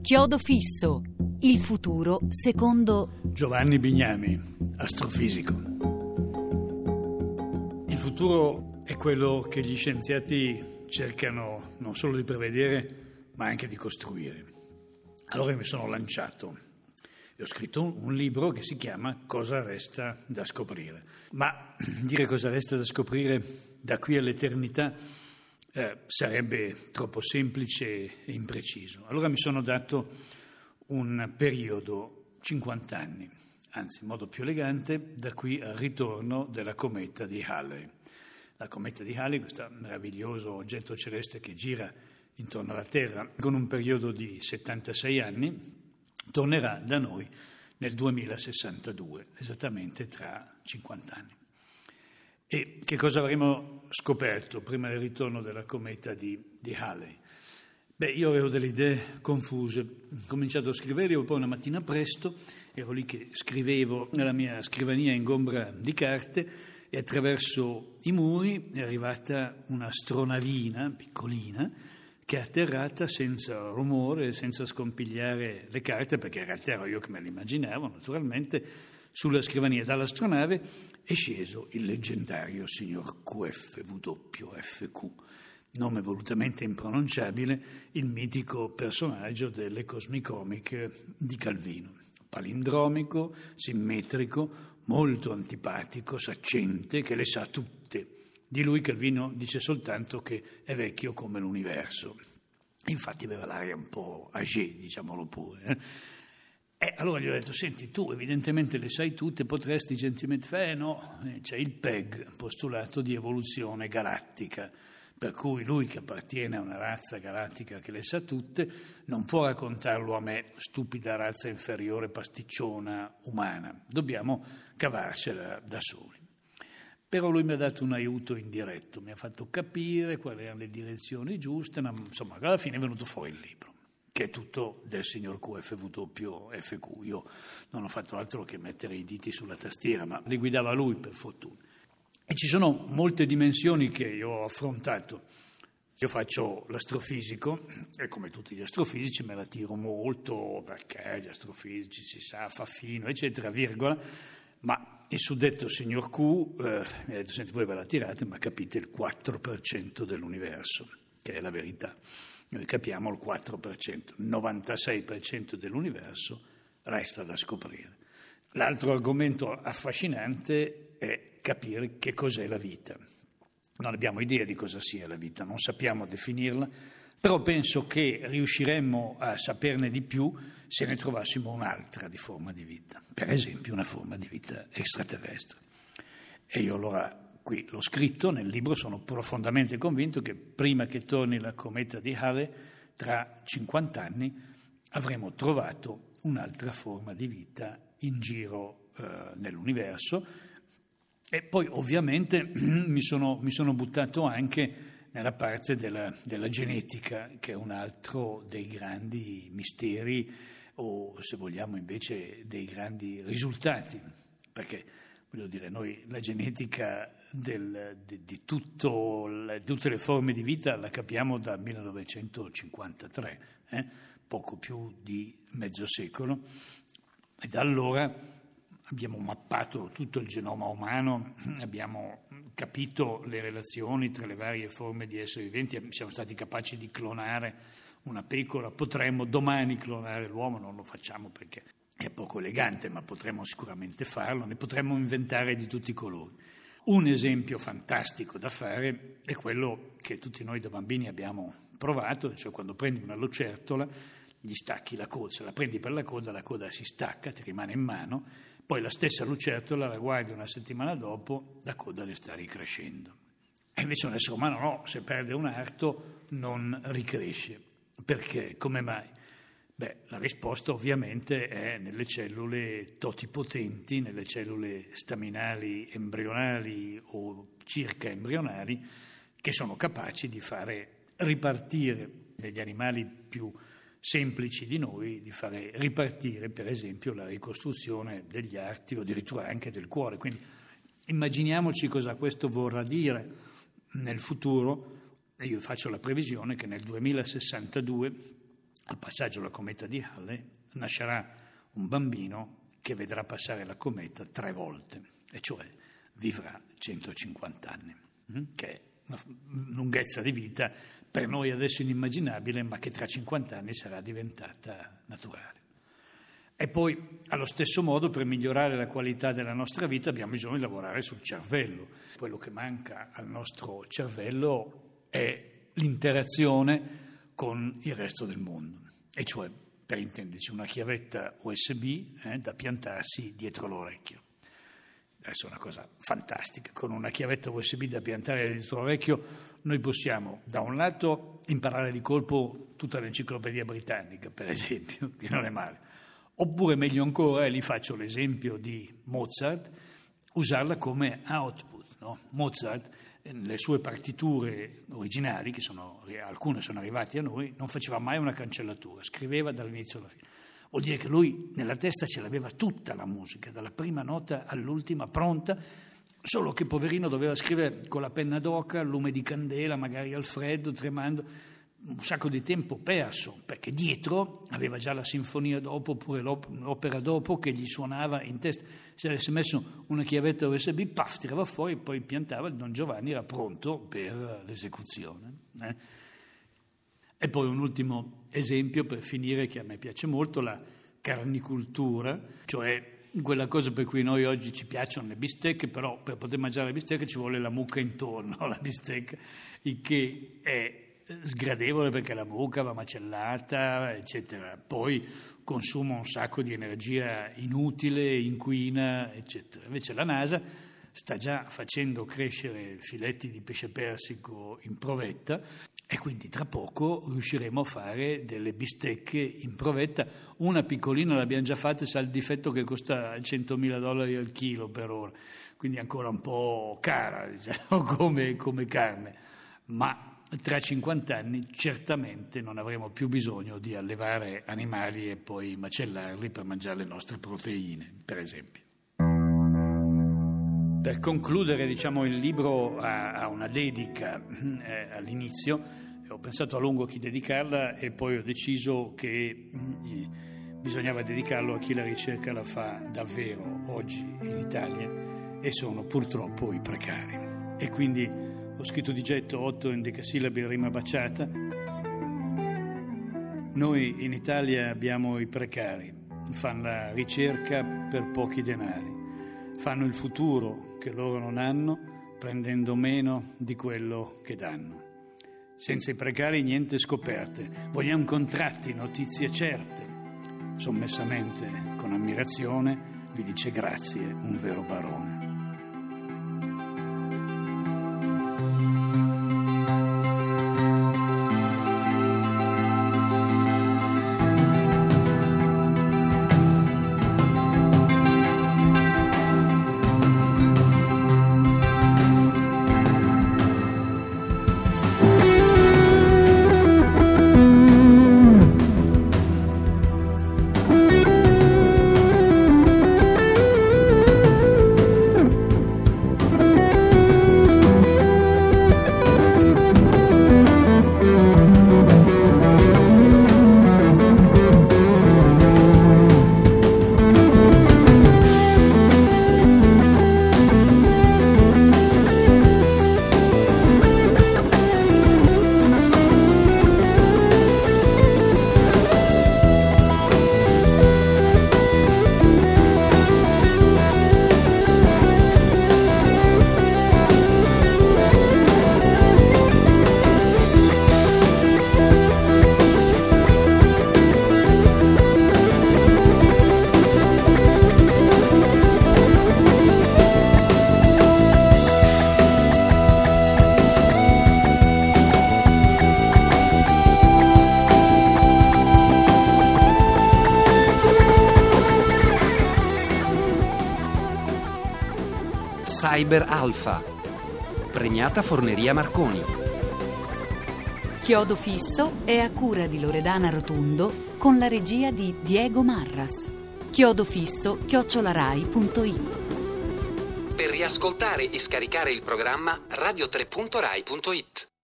Chiodo fisso, il futuro secondo Giovanni Bignami, astrofisico. Il futuro è quello che gli scienziati cercano non solo di prevedere, ma anche di costruire. Allora mi sono lanciato e ho scritto un libro che si chiama Cosa resta da scoprire. Ma dire cosa resta da scoprire da qui all'eternità sarebbe troppo semplice e impreciso. Allora mi sono dato un periodo, 50 anni, anzi in modo più elegante, da qui al ritorno della cometa di Halley. La cometa di Halley, questo meraviglioso oggetto celeste che gira intorno alla Terra con un periodo di 76 anni, tornerà da noi nel 2062, esattamente tra 50 anni. E che cosa avremo scoperto prima del ritorno della cometa di Halley? Io avevo delle idee confuse, ho cominciato a scrivere, poi una mattina presto ero lì che scrivevo nella mia scrivania ingombra di carte e attraverso i muri è arrivata un'astronavina piccolina che è atterrata senza rumore, senza scompigliare le carte, perché in realtà ero io che me l'immaginavo, naturalmente. Sulla scrivania dall'astronave è sceso il leggendario signor QFWFQ, nome volutamente impronunciabile, il mitico personaggio delle cosmicomiche di Calvino. Palindromico, simmetrico, molto antipatico, saccente, che le sa tutte. Di lui Calvino dice soltanto che è vecchio come l'universo. Infatti aveva l'aria un po' âgé, diciamolo pure. Allora gli ho detto, senti, tu evidentemente le sai tutte, potresti gentilmente fare, no, c'è il PEG, postulato di evoluzione galattica, per cui lui che appartiene a una razza galattica che le sa tutte, non può raccontarlo a me, stupida razza inferiore pasticciona umana, dobbiamo cavarcela da soli. Però lui mi ha dato un aiuto indiretto, mi ha fatto capire quali erano le direzioni giuste, insomma, alla fine è venuto fuori il libro, che è tutto del signor QFWFQ. Io non ho fatto altro che mettere i diti sulla tastiera, ma li guidava lui, per fortuna. E ci sono molte dimensioni che io ho affrontato. Io faccio l'astrofisico e come tutti gli astrofisici me la tiro molto, perché gli astrofisici si sa, fa fino, eccetera, virgola, ma il suddetto signor Q mi ha detto, senti, voi ve la tirate, ma capite il 4% dell'universo, che è la verità. Noi capiamo il 4%, il 96% dell'universo resta da scoprire. L'altro argomento affascinante è capire che cos'è la vita. Non abbiamo idea di cosa sia la vita, non sappiamo definirla, però penso che riusciremmo a saperne di più se ne trovassimo un'altra di forma di vita, per esempio una forma di vita extraterrestre. E io allora qui l'ho scritto nel libro, sono profondamente convinto che prima che torni la cometa di Halley, tra 50 anni, avremo trovato un'altra forma di vita in giro nell'universo. E poi ovviamente mi sono buttato anche nella parte della genetica, che è un altro dei grandi misteri, o se vogliamo invece dei grandi risultati, perché voglio dire, noi la genetica di tutte le forme di vita la capiamo dal 1953, poco più di mezzo secolo, e da allora abbiamo mappato tutto il genoma umano, abbiamo capito le relazioni tra le varie forme di esseri viventi, siamo stati capaci di clonare una pecora, potremmo domani clonare l'uomo, non lo facciamo perché è poco elegante, ma potremmo sicuramente farlo, ne potremmo inventare di tutti i colori. Un esempio fantastico da fare è quello che tutti noi da bambini abbiamo provato, cioè quando prendi una lucertola, gli stacchi la coda, se la prendi per la coda si stacca, ti rimane in mano, poi la stessa lucertola la guardi una settimana dopo, la coda le sta ricrescendo. E invece un essere umano no, se perde un arto non ricresce. Perché? Come mai? La risposta ovviamente è nelle cellule totipotenti, nelle cellule staminali embrionali o circa embrionali, che sono capaci di fare ripartire negli animali più semplici di noi, di fare ripartire per esempio la ricostruzione degli arti o addirittura anche del cuore. Quindi immaginiamoci cosa questo vorrà dire nel futuro, e io faccio la previsione che nel 2062 al passaggio della cometa di Halley, nascerà un bambino che vedrà passare la cometa 3 volte, e cioè vivrà 150 anni, che è una lunghezza di vita per noi adesso inimmaginabile, ma che tra 50 anni sarà diventata naturale. E poi, allo stesso modo, per migliorare la qualità della nostra vita abbiamo bisogno di lavorare sul cervello. Quello che manca al nostro cervello è l'interazione con il resto del mondo, e cioè, per intenderci, una chiavetta USB da piantarsi dietro l'orecchio. Adesso è una cosa fantastica, con una chiavetta USB da piantare dietro l'orecchio noi possiamo, da un lato, imparare di colpo tutta l'enciclopedia britannica, per esempio, che non è male, oppure meglio ancora, e lì faccio l'esempio di Mozart, usarla come output, no? Mozart, le sue partiture originali, alcune sono arrivate a noi, non faceva mai una cancellatura, scriveva dall'inizio alla fine. Vuol dire che lui nella testa ce l'aveva tutta la musica, dalla prima nota all'ultima, pronta, solo che poverino doveva scrivere con la penna d'oca, al lume di candela, magari al freddo, tremando, un sacco di tempo perso, perché dietro aveva già la sinfonia dopo, oppure l'opera dopo che gli suonava in testa. Se avesse messo una chiavetta USB, paf, tirava fuori e poi piantava, il Don Giovanni era pronto per l'esecuzione. E poi un ultimo esempio per finire, che a me piace molto, la carnicultura, cioè quella cosa per cui noi oggi ci piacciono le bistecche, però per poter mangiare le bistecche ci vuole la mucca intorno alla bistecca, il che è sgradevole perché la mucca va macellata, eccetera. Poi consuma un sacco di energia inutile, inquina, eccetera. Invece la NASA sta già facendo crescere filetti di pesce persico in provetta, e quindi tra poco riusciremo a fare delle bistecche in provetta. Una piccolina l'abbiamo già fatta, sa il difetto che costa $100.000 al chilo per ora, quindi ancora un po' cara, diciamo, come carne, ma tra 50 anni certamente non avremo più bisogno di allevare animali e poi macellarli per mangiare le nostre proteine, per esempio. Per concludere, il libro ha una dedica all'inizio. Ho pensato a lungo a chi dedicarla e poi ho deciso che bisognava dedicarlo a chi la ricerca la fa davvero oggi in Italia, e sono purtroppo i precari. E quindi ho scritto di getto 8 endecasillabi a rima baciata. Noi in Italia abbiamo i precari, fanno la ricerca per pochi denari, fanno il futuro che loro non hanno, prendendo meno di quello che danno. Senza i precari niente scoperte, vogliamo contratti, notizie certe. Sommessamente, con ammirazione, vi dice grazie un vero barone. Cyber Alpha, premiata Forneria Marconi. Chiodo fisso è a cura di Loredana Rotundo con la regia di Diego Marras. chiodofisso@rai.it. Per riascoltare e scaricare il programma radio3.rai.it.